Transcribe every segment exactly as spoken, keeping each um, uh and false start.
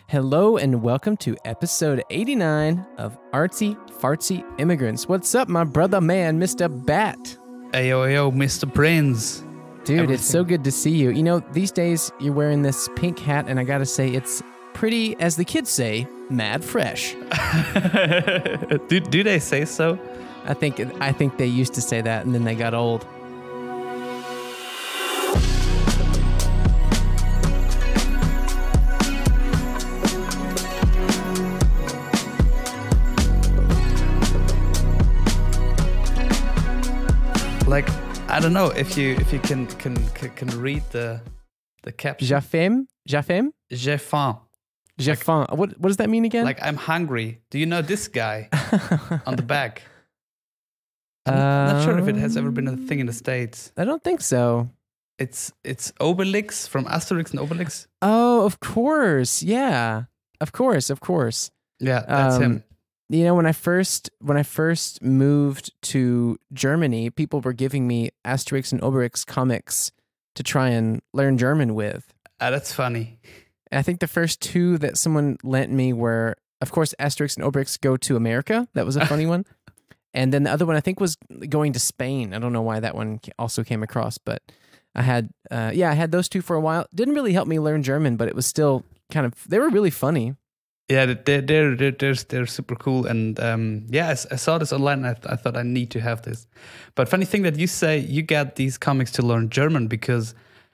Hello and welcome to episode eighty-nine of Artsy Fartsy Immigrants. What's up, my brother man, Mister Bat? Ayo, ayo, Mister Prince. Dude, Everything. It's so good to see you. You know, these days you're wearing this pink hat, and I gotta say, it's pretty, as the kids say, mad fresh. do, do they say so? I think I think they used to say that, and then they got old. Like, I don't know if you if you can can can, can read the the caption. J'ai faim? J'ai faim? J'ai faim. J'ai Like- faim. What, what does that mean again? Like, I'm hungry. Do you know this guy on the back? I'm not sure if it has ever been a thing in the States. I don't think so. It's it's Obelix from Asterix and Obelix. Oh, of course. Yeah. Of course, of course. Yeah, that's Um, him. You know, when I first when I first moved to Germany, people were giving me Asterix and Obelix comics to try and learn German with. Ah, that's funny. And I think the first two that someone lent me were, of course, Asterix and Obelix Go to America. That was a funny one. And then the other one I think was Going to Spain. I don't know why that one also came across, but I had, uh, yeah, I had those two for a while. Didn't really help me learn German, but it was still kind of, they were really funny. Yeah, they're they're they're they're, they're super cool, and um, yeah, I, s- I saw this online. And I, th- I thought I need to have this. But funny thing that you say you get these comics to learn German, because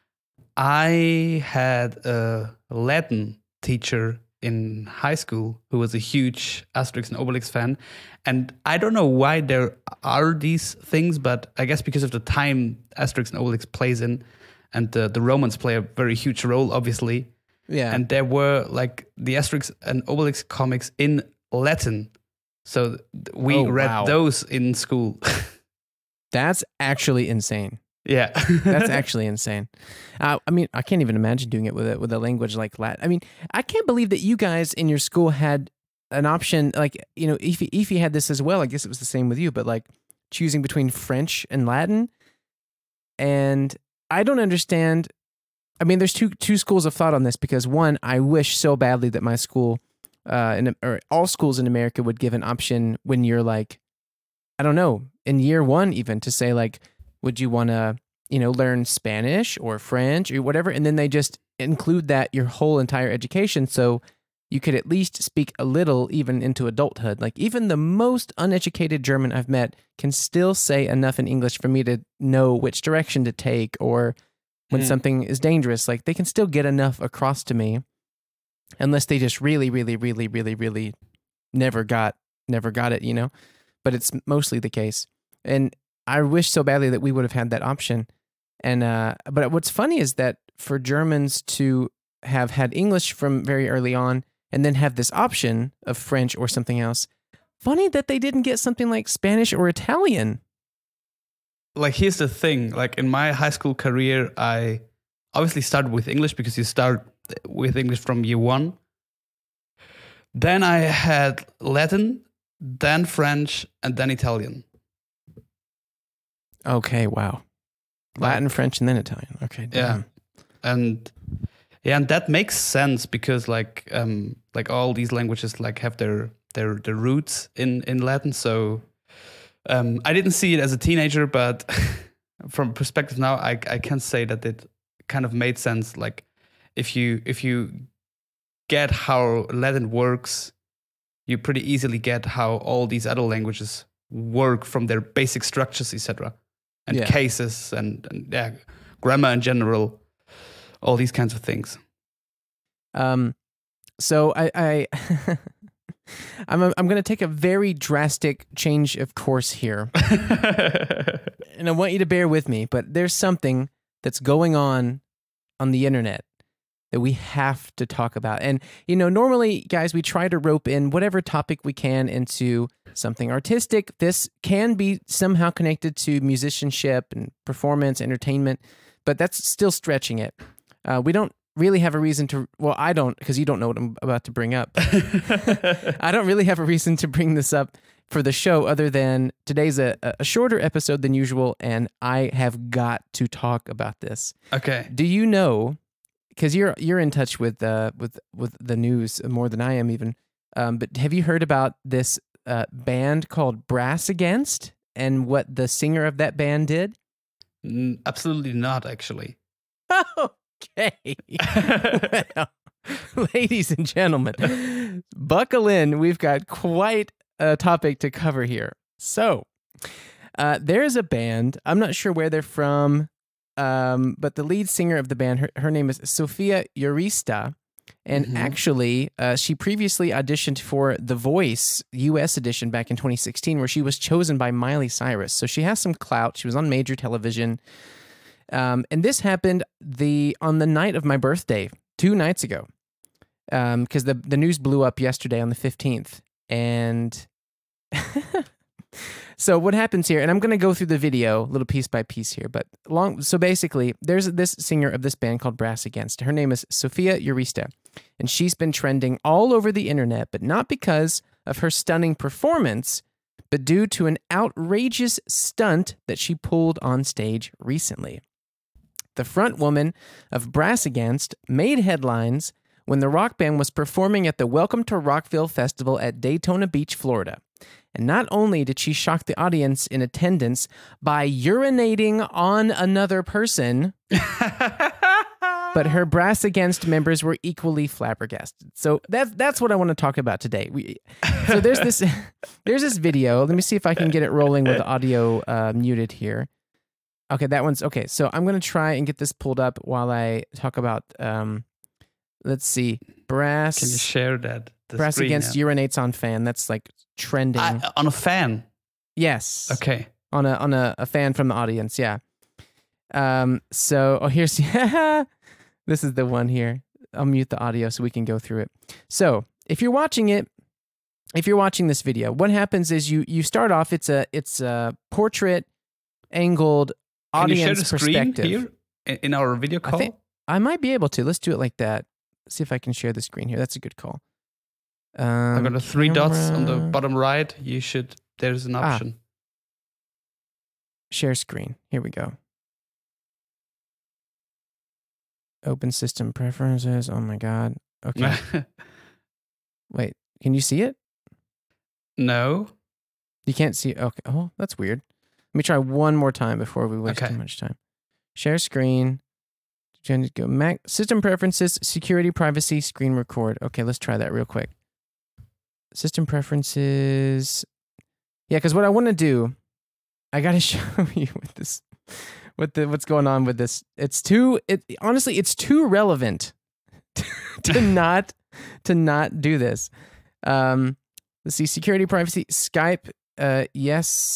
I had a Latin teacher in high school who was a huge Asterix and Obelix fan, and I don't know why there are these things, but I guess because of the time Asterix and Obelix plays in, and the the Romans play a very huge role, obviously. Yeah. And there were like the Asterix and Obelix comics in Latin. So th- we Oh, read wow. those in school. That's actually insane. yeah. That's actually insane. Uh, I mean, I can't even imagine doing it with a, with a language like Latin. I mean, I can't believe that you guys in your school had an option, like, you know, Ify, Ify had this as well. I guess it was the same with you, but like choosing between French and Latin. And I don't understand. I mean, there's two two schools of thought on this, because one, I wish so badly that my school, uh, in, or all schools in America would give an option when you're like, I don't know, in year one even, to say like, would you want to, you know, learn Spanish or French or whatever? And then they just include that your whole entire education, so you could at least speak a little even into adulthood. Like even the most uneducated German I've met can still say enough in English for me to know which direction to take, or when Mm. something is dangerous. Like they can still get enough across to me, unless they just really, really, really, really, really never got, never got it, you know? But it's mostly the case. And I wish so badly that we would have had that option. And, uh, but what's funny is that for Germans to have had English from very early on and then have this option of French or something else, funny that they didn't get something like Spanish or Italian. Like, here's the thing. Like, in my high school career, I obviously started with English, because you start with English from year one. Then I had Latin, then French, and then Italian. Okay, wow. Latin, French, and then Italian. Okay, Yeah. damn. And yeah, and that makes sense, because like um like all these languages like have their their their roots in in Latin. So um I didn't see it as a teenager, but from perspective now, I I can say that it kind of made sense. Like if you if you get how Latin works, you pretty easily get how all these other languages work from their basic structures, et cetera, and Yeah. cases and, and yeah, grammar in general, all these kinds of things. Um, so I, I I'm I'm going to take a very drastic change of course here, and I want you to bear with me. But there's something that's going on on the internet that we have to talk about. And you know, normally, guys, we try to rope in whatever topic we can into something artistic. This can be somehow connected to musicianship and performance, entertainment, but that's still stretching it. Uh, we don't really have a reason to, well, I don't, because you don't know what I'm about to bring up. I don't really have a reason to bring this up for the show, other than today's a, a shorter episode than usual, and I have got to talk about this. Okay. Do you know, because you're you're in touch with uh with with the news more than I am even. Um, but have you heard about this uh, band called Brass Against and what the singer of that band did? Mm, absolutely not, actually. Okay. Well, ladies and gentlemen, buckle in. We've got quite a topic to cover here. So, uh, there's a band. I'm not sure where they're from, um, but the lead singer of the band, her, her name is Sofia Urista. And mm-hmm. actually, uh, she previously auditioned for The Voice U S edition back in twenty sixteen, where she was chosen by Miley Cyrus. So she has some clout. She was on major television. Um, and this happened the on the night of my birthday, two nights ago, because um, the, the news blew up yesterday on the fifteenth. And so what happens here, and I'm going to go through the video little piece by piece here, but long. So basically, there's this singer of this band called Brass Against. Her name is Sofia Urista, and she's been trending all over the internet, but not because of her stunning performance, but due to an outrageous stunt that she pulled on stage recently. The front woman of Brass Against made headlines when the rock band was performing at the Welcome to Rockville Festival at Daytona Beach, Florida. And not only did she shock the audience in attendance by urinating on another person, but her Brass Against members were equally flabbergasted. So that's that's what I want to talk about today. We, so there's this there's this video. Let me see if I can get it rolling with the audio uh, muted here. Okay, that one's okay. So I'm gonna try and get this pulled up while I talk about. Um, let's see, Brass. Can you share that? Brass Against now. Urinates on fan. That's like trending I, on a fan. Yes. Okay. On a on a, a fan from the audience. Yeah. Um. So oh here's this is the one here. I'll mute the audio so we can go through it. So if you're watching it, if you're watching this video, what happens is you you start off. It's a it's a portrait angled audience Can you share the screen perspective here in our video call. I, think, I might be able to. Let's do it like that. See if I can share the screen here. That's a good call. Um, I've got the three camera. dots on the bottom right. You should, there's an option. Ah. Share screen. Here we go. Open system preferences. Oh my God. Okay. Wait, can you see it? No. You can't see it? Okay. Oh, that's weird. Let me try one more time before we waste okay. too much time. Share screen. Go Mac system preferences, security, privacy, screen record. Okay, let's try that real quick. System preferences. Yeah, because what I want to do, I got to show you with this, what the what's going on with this. It's too. It honestly, it's too relevant to not to not do this. Um, let's see, security, privacy, Skype. Uh, yes,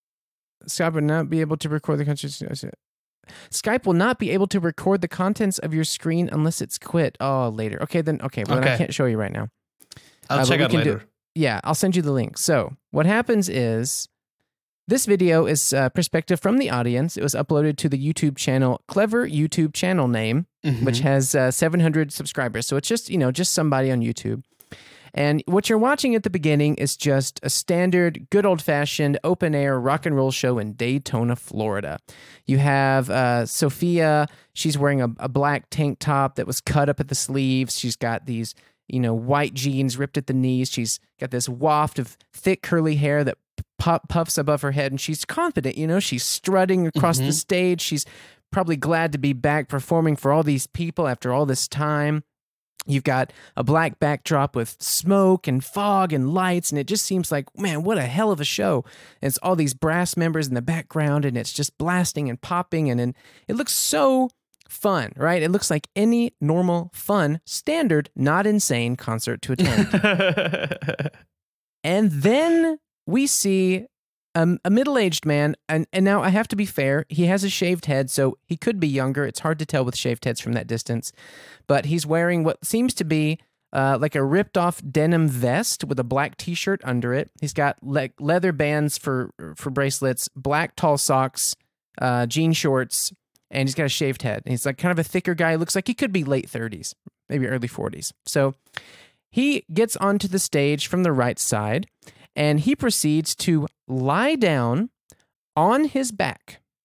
Skype would not be able to record the country. Skype will not be able to record the contents of your screen unless it's quit. Oh, later. Okay, then. Okay, well, okay. then I can't show you right now. I'll uh, check out later. Do, yeah, I'll send you the link. So what happens is this video is uh, perspective from the audience. It was uploaded to the YouTube channel, Clever YouTube channel name, mm-hmm. which has uh, seven hundred subscribers. So it's just, you know, just somebody on YouTube. And what you're watching at the beginning is just a standard, good old-fashioned open-air rock and roll show in Daytona, Florida. You have uh, Sophia. She's wearing a, a black tank top that was cut up at the sleeves. She's got these, you know, white jeans ripped at the knees. She's got this waft of thick curly hair that puff, puffs above her head, and she's confident, you know. She's strutting across mm-hmm. the stage. She's probably glad to be back performing for all these people after all this time. You've got a black backdrop with smoke and fog and lights, and it just seems like, man, what a hell of a show. And it's all these brass members in the background, and it's just blasting and popping, and, and it looks so fun, right? It looks like any normal, fun, standard, not insane concert to attend. And then we see um, a middle-aged man, and, and now I have to be fair, he has a shaved head, so he could be younger. It's hard to tell with shaved heads from that distance, but he's wearing what seems to be uh, like a ripped-off denim vest with a black t-shirt under it. He's got le- leather bands for, for bracelets, black tall socks, uh, jean shorts, and he's got a shaved head. And he's like kind of a thicker guy. Looks like he could be late thirties, maybe early forties. So he gets onto the stage from the right side, and he proceeds to lie down on his back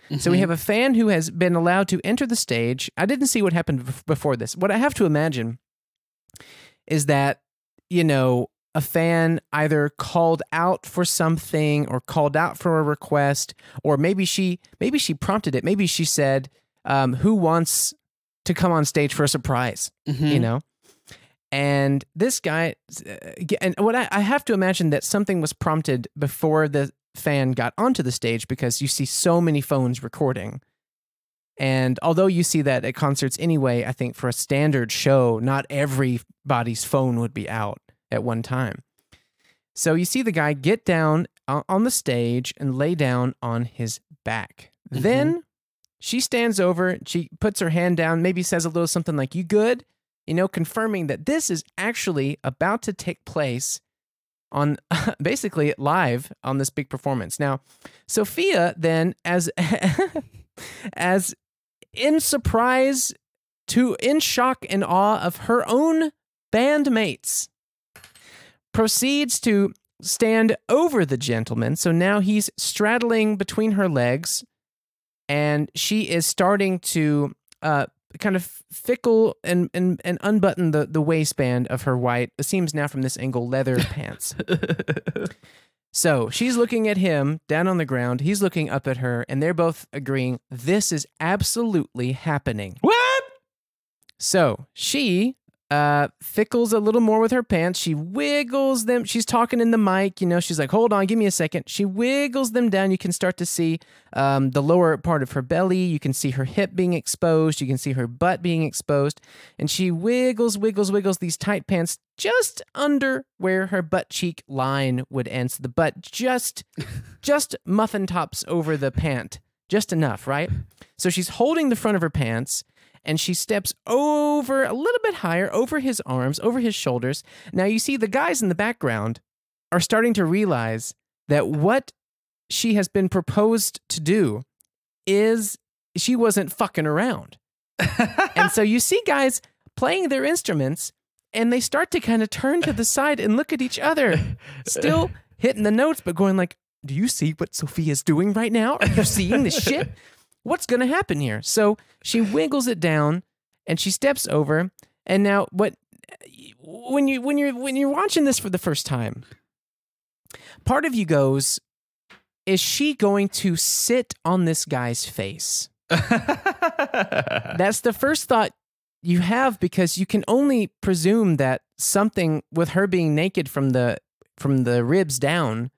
Mm-hmm. So we have a fan who has been allowed to enter the stage. I didn't see what happened b- before this. What I have to imagine is that, you know, a fan either called out for something or called out for a request, or maybe she maybe she prompted it. Maybe she said, um, who wants to come on stage for a surprise, mm-hmm. you know? And this guy, and what I, I have to imagine that something was prompted before the fan got onto the stage, because you see so many phones recording. And although you see that at concerts anyway, I think for a standard show, not everybody's phone would be out at one time. So you see the guy get down on the stage and lay down on his back. Mm-hmm. Then she stands over, she puts her hand down, maybe says a little something like, "You good?" You know, confirming that this is actually about to take place on basically live on this big performance. Now, Sophia then, as as in surprise to in shock and awe of her own bandmates, proceeds to stand over the gentleman. So now he's straddling between her legs, and she is starting to uh, kind of fickle and, and, and unbutton the, the waistband of her white, it seems now from this angle, leather pants. So she's looking at him down on the ground. He's looking up at her, and they're both agreeing this is absolutely happening. What? So she uh, fickles a little more with her pants. She wiggles them. She's talking in the mic. You know, she's like, hold on, give me a second. She wiggles them down. You can start to see um, the lower part of her belly. You can see her hip being exposed. You can see her butt being exposed. And she wiggles, wiggles, wiggles these tight pants just under where her butt cheek line would end. So the butt just, just muffin tops over the pant. Just enough, right? So she's holding the front of her pants, and she steps over a little bit higher, over his arms, over his shoulders. Now you see the guys in the background are starting to realize that what she has been proposed to do is she wasn't fucking around. And so you see guys playing their instruments, and they start to kind of turn to the side and look at each other, still hitting the notes, but going like, do you see what Sophia's doing right now? Are you seeing this shit? What's going to happen here? So she wiggles it down, and she steps over. And now, what when you when you're when you're watching this for the first time, part of you goes, "Is she going to sit on this guy's face?" That's the first thought you have, because you can only presume that something with her being naked from the from the ribs down,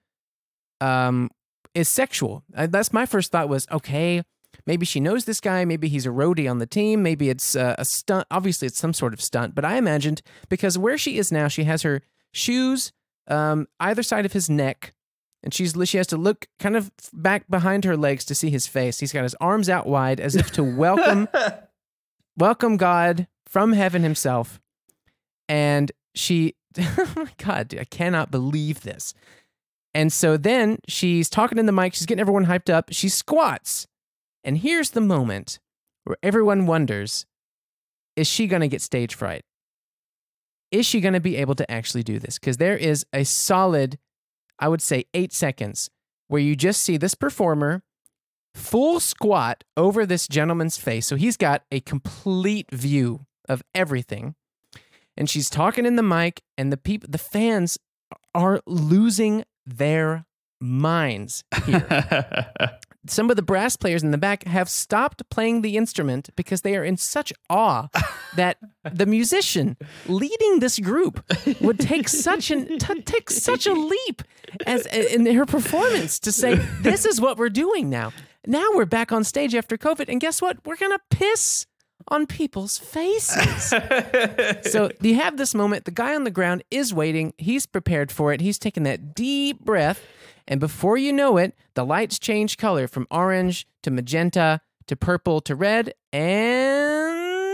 um, is sexual. Uh, that's my first thought. Was okay. Maybe she knows this guy. Maybe he's a roadie on the team. Maybe it's uh, a stunt. Obviously, it's some sort of stunt. But I imagined, because where she is now, she has her shoes um, either side of his neck, and she's she has to look kind of back behind her legs to see his face. He's got his arms out wide as if to welcome, welcome God from heaven himself. And she, oh my God, dude, I cannot believe this. And so then she's talking in the mic. She's getting everyone hyped up. She squats. And here's the moment where everyone wonders, is she going to get stage fright? Is she going to be able to actually do this? Because there is a solid, I would say, eight seconds where you just see this performer full squat over this gentleman's face. So he's got a complete view of everything. And she's talking in the mic, and the people, the fans are losing their minds here. Some of the brass players in the back have stopped playing the instrument because they are in such awe that the musician leading this group would take such an t- take such a leap as in her performance to say, this is what we're doing now. Now we're back on stage after COVID, and guess what? We're gonna piss on people's faces. So you have this moment. The guy on the ground is waiting. He's prepared for it. He's taking that deep breath. And before you know it, the lights change color from orange to magenta to purple to red. And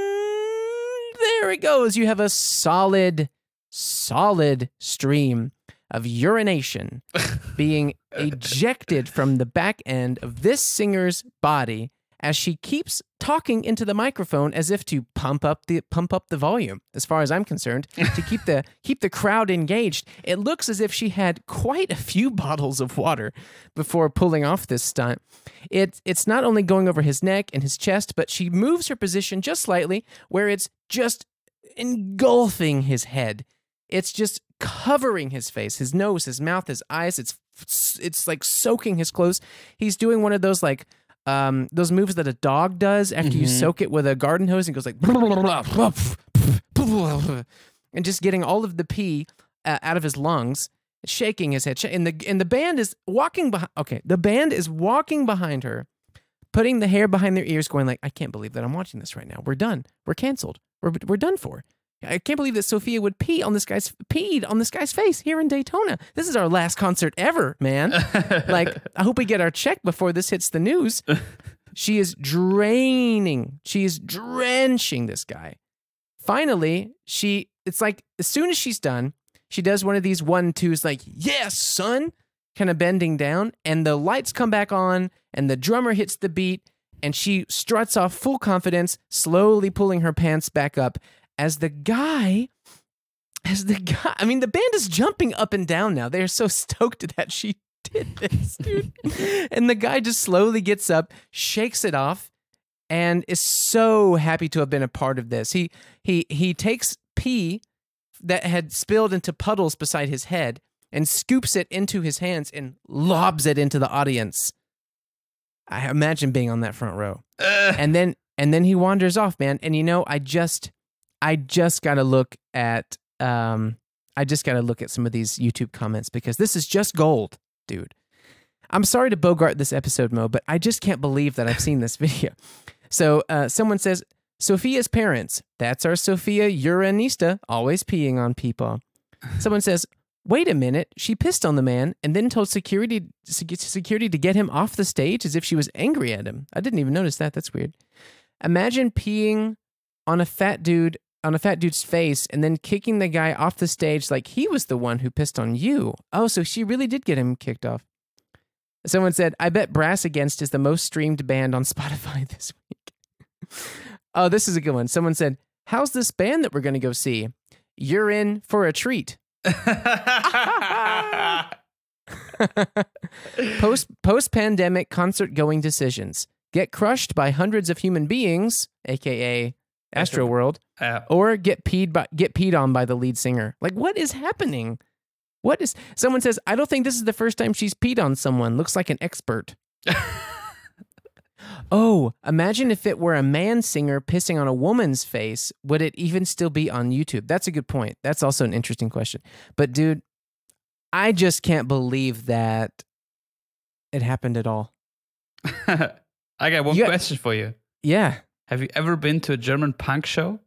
there it goes. You have a solid, solid stream of urination being ejected from the back end of this singer's body as she keeps talking into the microphone as if to pump up the pump up the volume. As far as I'm concerned, to keep the keep the crowd engaged. It looks as if she had quite a few bottles of water before pulling off this stunt. It it's not only going over his neck and his chest, but she moves her position just slightly where it's just engulfing his head. It's just covering his face, his nose, his mouth, his eyes. It's it's like soaking his clothes. He's doing one of those like um, those moves that a dog does after mm-hmm. you soak it with a garden hose and goes like and just getting all of the pee uh, out of his lungs, shaking his head. And the and the band is walking behind. Okay, the band is walking behind her, putting the hair behind their ears, going like, "I can't believe that I'm watching this right now. We're done. We're canceled. We're we're done for." I can't believe that Sophia would pee on this guy's peed on this guy's face here in Daytona. This is our last concert ever, man. Like, I hope we get our check before this hits the news. She is draining. She is drenching this guy. Finally, she, it's like, as soon as she's done, she does one of these one twos, like, yes, son, kind of bending down, and the lights come back on, and the drummer hits the beat, and she struts off full confidence, slowly pulling her pants back up. As the guy, as the guy, I mean, the band is jumping up and down now. They're so stoked that she did this, dude. And the guy just slowly gets up, shakes it off, and is so happy to have been a part of this. He he he takes pee that had spilled into puddles beside his head and scoops it into his hands and lobs it into the audience. I imagine being on that front row. Uh. And then and then he wanders off, man. And you know, I just I just got to look at um, I just got to look at some of these YouTube comments because this is just gold, dude. I'm sorry to bogart this episode, Mo, but I just can't believe that I've seen this video. So uh, someone says, Sophia's parents, that's our Sophia Uranista, always peeing on people. Someone says, wait a minute, she pissed on the man and then told security security to get him off the stage as if she was angry at him. I didn't even notice that. That's weird. Imagine peeing on a fat dude on a fat dude's face and then kicking the guy off the stage like he was the one who pissed on you. Oh, so she really did get him kicked off. Someone said, I bet Brass Against is the most streamed band on Spotify this week. Oh, this is a good one. Someone said, how's this band that we're going to go see? You're in for a treat. Post post pandemic concert going decisions: get crushed by hundreds of human beings, aka Astroworld, uh, or get peed by get peed on by the lead singer. Like, what is happening? What is? Someone says, I don't think this is the first time she's peed on someone. Looks like an expert. Oh, imagine if it were a man singer pissing on a woman's face. Would it even still be on YouTube? That's a good point. That's also an interesting question. But dude, I just can't believe that it happened at all. I got one you question got, for you. Yeah. Have you ever been to a German punk show?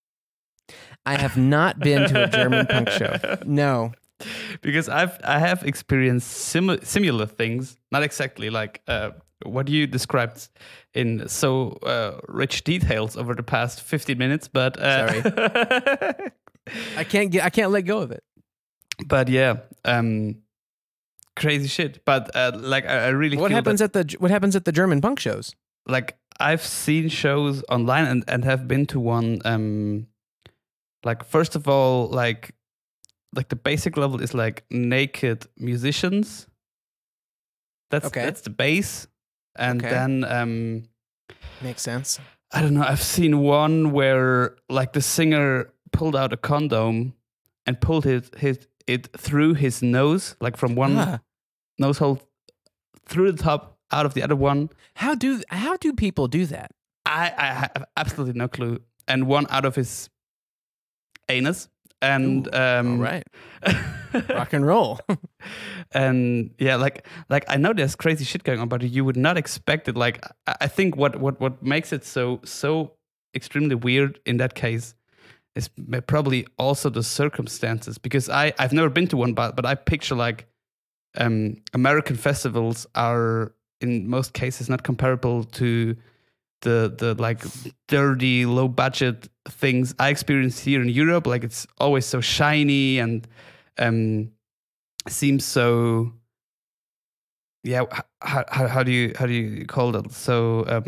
I have not been to a German punk show. No. Because I've I have experienced sim- similar things, not exactly like uh, what you described in so uh, rich details over the past fifteen minutes, but uh, sorry, I can't get I can't let go of it. But yeah, um, crazy shit. But uh, like I, I really what feel happens that, at the what happens at the German punk shows? Like I've seen shows online and, and have been to one. Um, like first of all, like. Like the basic level is like naked musicians. That's okay. That's the base, and okay. then um, makes sense. I don't know. I've seen one where like the singer pulled out a condom and pulled it his it through his nose, like from one ah. nose hole through the top out of the other one. How do how do people do that? I I have absolutely no clue. And one out of his anus. And Ooh, um, all right, rock and roll. And yeah, like like I know there's crazy shit going on, but you would not expect it. Like I think what what what makes it so so extremely weird in that case is probably also the circumstances. Because I I've never been to one, but but I picture like um, American festivals are in most cases not comparable to the the like dirty low budget things I experience here in Europe. Like it's always so shiny and um seems so yeah how, how how do you how do you call that, so um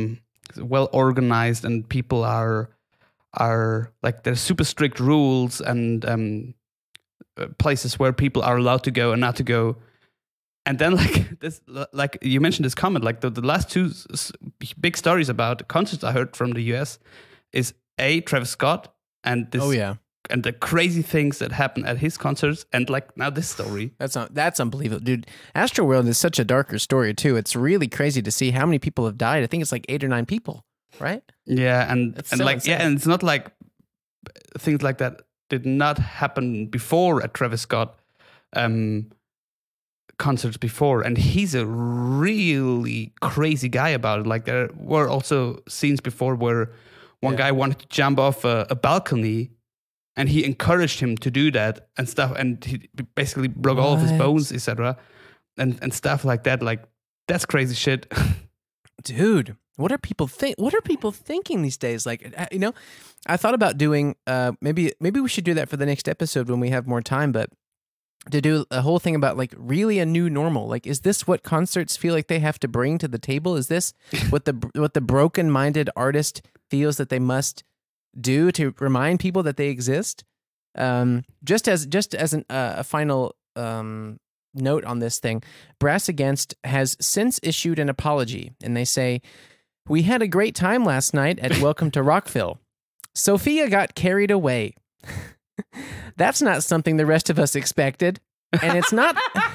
well organized, and people are are like there's super strict rules and um, places where people are allowed to go and not to go. And then like this, like you mentioned this comment, like the, the last two s- big stories about concerts I heard from the U S is a Travis Scott and this, Oh yeah, and the crazy things that happen at his concerts, and like now this story. that's not that's unbelievable, dude. Astroworld is such a darker story too. It's really crazy to see how many people have died. I think it's like eight or nine people, right? Yeah, and That's and so like insane. yeah, and it's not like things like that did not happen before at Travis Scott um, concerts before, and he's a really crazy guy about it. Like there were also scenes before where one Yeah. guy wanted to jump off a, a balcony, and he encouraged him to do that and stuff, and he basically broke all of his What? bones, et cetera, and and stuff like that. Like that's crazy shit. Dude, what are people think? What are people thinking these days? Like, uh, you know, I thought about doing. Uh, maybe maybe we should do that for the next episode when we have more time. But to do a whole thing about like really a new normal. Like, is this what concerts feel like they have to bring to the table? Is this what the what the broken-minded artist feels that they must do to remind people that they exist? Um, just as just as an, uh, a final um, note on this thing, Brass Against has since issued an apology, and they say, "We had a great time last night at Welcome to Rockville. Sophia got carried away. That's not something the rest of us expected, and it's not."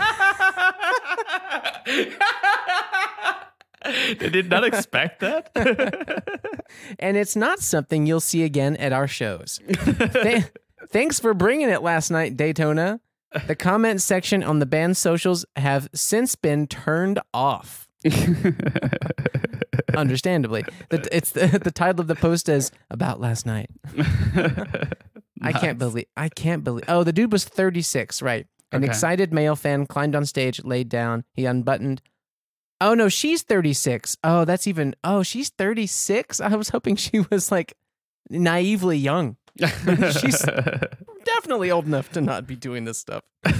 They did not expect that. And it's not something you'll see again at our shows. Th- thanks for bringing it last night, Daytona. The comment section on the band's socials have since been turned off. Understandably. The, it's the, the title of the post is about last night. I can't believe, I can't believe, oh, the dude was thirty-six, right. An Okay. excited male fan climbed on stage, laid down, he unbuttoned. Oh no, she's thirty-six. Oh, that's even, oh, she's thirty-six? I was hoping she was like naively young. She's definitely old enough to not be doing this stuff.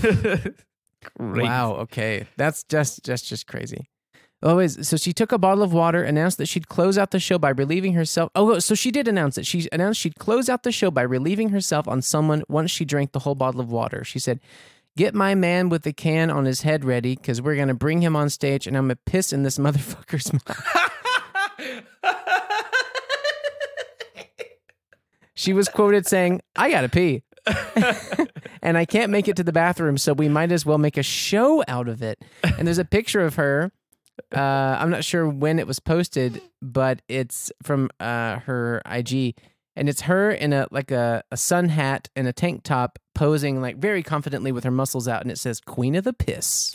Wow, okay. That's just just just crazy. Always, so she took a bottle of water, announced that she'd close out the show by relieving herself. Oh, so she did announce it. She announced she'd close out the show by relieving herself on someone once she drank the whole bottle of water. She said, "Get my man with the can on his head ready, because we're going to bring him on stage, and I'm going to piss in this motherfucker's mouth." She was quoted saying, "I gotta pee. And I can't make it to the bathroom, so we might as well make a show out of it." And there's a picture of her. Uh, I'm not sure when it was posted, but it's from uh, her I G. And it's her in a like a, a sun hat and a tank top, posing like very confidently with her muscles out, and it says "Queen of the Piss."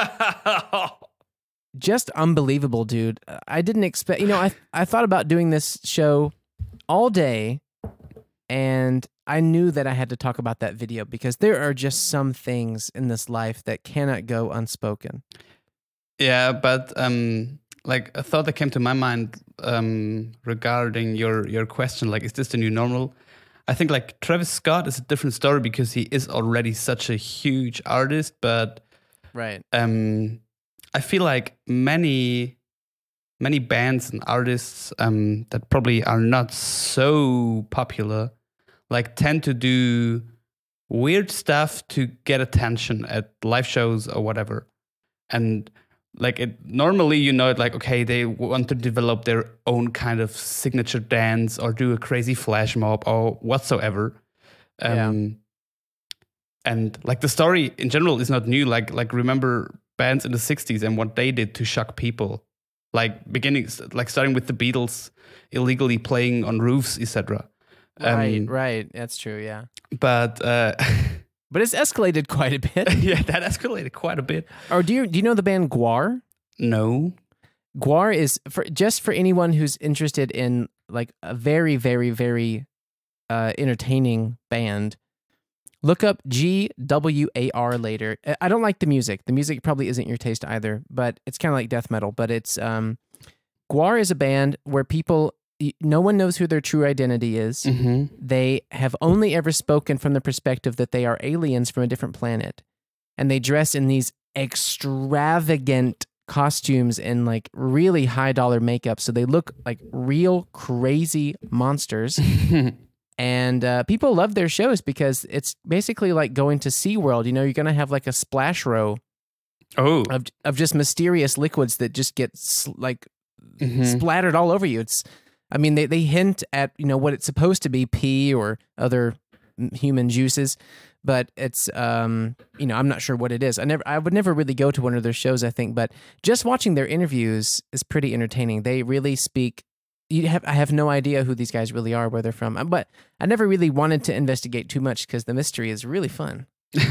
Just unbelievable, dude. I didn't expect, you know, I I thought about doing this show all day, and I knew that I had to talk about that video because there are just some things in this life that cannot go unspoken. Yeah, but um, like a thought that came to my mind um, regarding your your question, like, is this the new normal? I think like Travis Scott is a different story because he is already such a huge artist, but Right. um, I feel like many many bands and artists um, that probably are not so popular, like tend to do weird stuff to get attention at live shows or whatever, and like it normally, you know, it like, okay, they want to develop their own kind of signature dance or do a crazy flash mob or whatsoever. Um, and like the story in general is not new. Like, like remember bands in the sixties and what they did to shock people, like beginning, like starting with the Beatles illegally playing on roofs, et cetera. Right, Um, right. That's true, yeah. But uh, But it's escalated quite a bit. yeah, that escalated quite a bit. Or do you do you know the band Gwar? No. Gwar is for just for anyone who's interested in like a very, very, very uh, entertaining band. Look up G W A R later. I- I don't like the music. The music probably isn't your taste either, but it's kind of like death metal. But it's um, Gwar is a band where people, y- no one knows who their true identity is. Mm-hmm. They have only ever spoken from the perspective that they are aliens from a different planet. And they dress in these extravagant costumes and like really high dollar makeup, so they look like real crazy monsters. And uh, people love their shows because it's basically like going to SeaWorld. You know, you're gonna have like a splash row Oh, of of just mysterious liquids that just get sl- like Mhm. splattered all over you. It's, I mean, they they hint at, you know, what it's supposed to be, pee or other m- human juices, but it's um you know, I'm not sure what it is. I never I would never really go to one of their shows, I think, but just watching their interviews is pretty entertaining. They really speak. You have I have no idea who these guys really are, where they're from, but I never really wanted to investigate too much because the mystery is really fun.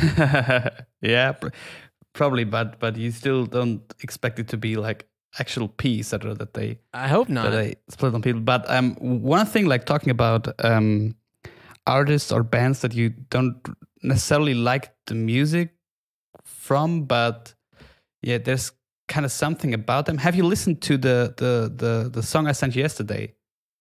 yeah, pr- probably, but but you still don't expect it to be like actual pee, et cetera. That they I hope that not. they split on people. But um, one thing, like talking about um, artists or bands that you don't necessarily like the music from, but yeah, there's kind of something about them. Have you listened to the the the the song I sent you yesterday?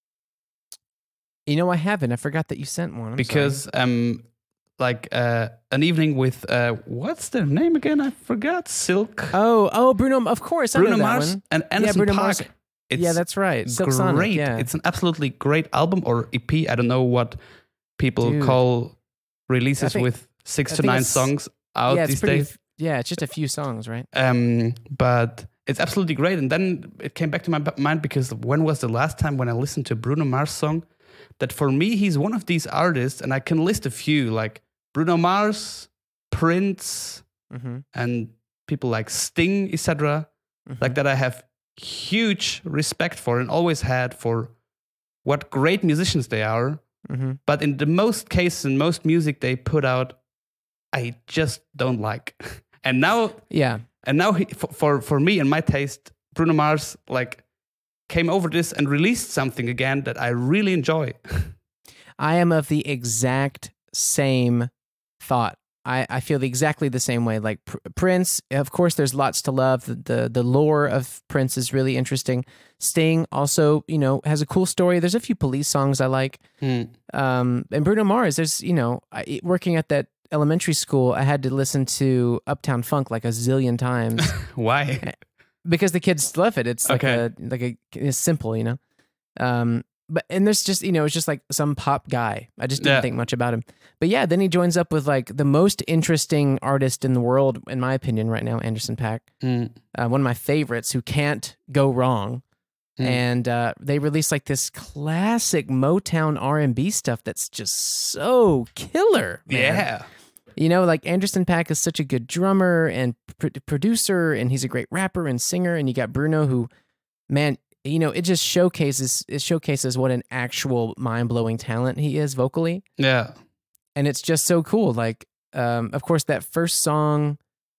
You know, I haven't. I forgot that you sent one. I'm Because sorry. um, like uh, an evening with uh, what's their name again? I forgot. Silk. Oh, oh, Bruno, of course, I Bruno know that Mars one. and Anderson Bruno Paak. Mars. It's Yeah, that's right. Silk great. Sonic, yeah. It's an absolutely great album or E P. I don't know what people Dude. call releases think- with six I to think nine it's- songs out yeah, it's these pretty. days. Yeah, it's just a few songs, right? Um, but it's absolutely great. And then it came back to my b- mind because when was the last time when I listened to a Bruno Mars song? That for me, he's one of these artists, and I can list a few like Bruno Mars, Prince, Mm-hmm. and people like Sting, et cetera. Like that, I have huge respect for and always had for what great musicians they are. Mm-hmm. But in the most cases, in most music they put out, I just don't like. And now, Yeah. and now he, for, for for me and my taste, Bruno Mars like came over this and released something again that I really enjoy. I am of the exact same thought. I, I feel exactly the same way. Like Pr- Prince, of course, there's lots to love. The, the the lore of Prince is really interesting. Sting also, you know, has a cool story. There's a few Police songs I like. Um, and Bruno Mars, there's, you know, I, working at that elementary school, I had to listen to Uptown Funk like a zillion times Why? because the kids love it. It's like Okay. a like a it's simple, you know. Um, but and there's just, you know, it's just like some pop guy. I just didn't Yeah. think much about him. But yeah, then he joins up with like the most interesting artist in the world, in my opinion, right now, Anderson .Paak, Mm. uh, one of my favorites who can't go wrong. Mm. And uh, they released like this classic Motown R and B stuff that's just so killer, man. Yeah. You know, like Anderson .Paak is such a good drummer and pr- producer, and he's a great rapper and singer. And you got Bruno, who, man, you know, it just showcases it showcases what an actual mind blowing talent he is vocally, Yeah. and it's just so cool. Like, um, of course, that first song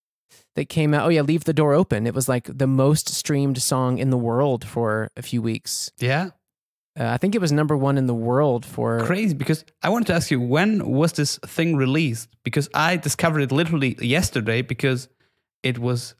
that came out, oh yeah, "Leave the Door Open." It was like the most streamed song in the world for a few weeks. Yeah. Uh, I think it was number one in the world for. Crazy, because I wanted to ask you, when was this thing released? Because I discovered it literally yesterday because it was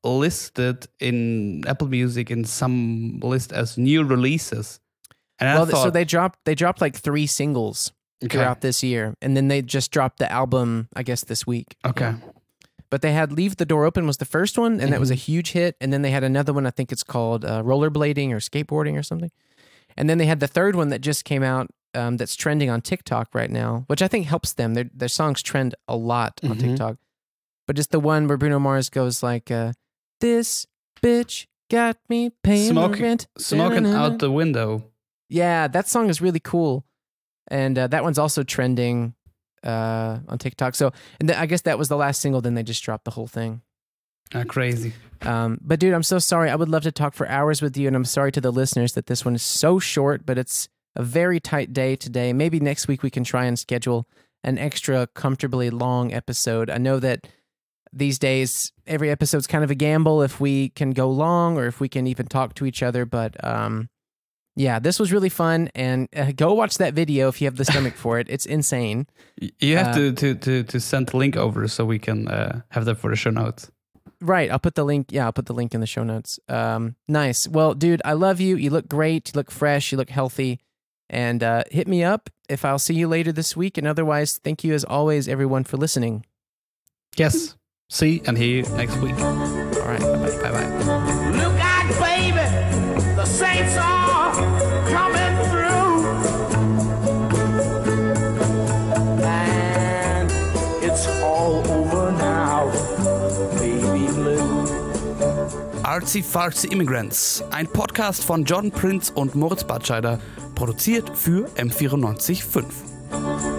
listed in Apple Music in some list as new releases. And Well, I thought, so they dropped they dropped like three singles okay, throughout this year, and then they just dropped the album, I guess, this week. okay, But they had "Leave the Door Open" was the first one, and that was a huge hit. And then they had another one, I think it's called uh, "Rollerblading" or "Skateboarding" or something. And then they had the third one that just came out, um, that's trending on TikTok right now, which I think helps them. Their their songs trend a lot on Mhm. TikTok. But it's the one where Bruno Mars goes like, uh, "This bitch got me paying Smoking- the rent." smoking Da-na-na-na. out the window. Yeah, that song is really cool, and uh, that one's also trending uh, on TikTok. So, and th- I guess that was the last single. Then they just dropped the whole thing. Ah, crazy. Um, but dude, I'm so sorry. I would love to talk for hours with you, and I'm sorry to the listeners that this one is so short. But it's a very tight day today. Maybe next week we can try and schedule an extra comfortably long episode. I know that these days every episode's kind of a gamble if we can go long or if we can even talk to each other. But um, yeah, this was really fun, and uh, go watch that video if you have the stomach for it. It's insane. Y- You have Uh, to, to, to, to send the link over so we can uh, have that for the show notes. Right. I'll put the link. Yeah, I'll put the link in the show notes. Um, nice. Well, dude, I love you. You look great. You look fresh. You look healthy. And uh, hit me up if I'll see you later this week. And otherwise, thank you as always, everyone, for listening. Yes. See and hear you next week. All right. Bye-bye. Bye bye. saints are coming through, and it's all over now, baby blue. Artsy Fartsy Immigrants, ein Podcast von Jordan Prince und Moritz Batscheider, produziert für M vierundneunzig Komma fünf.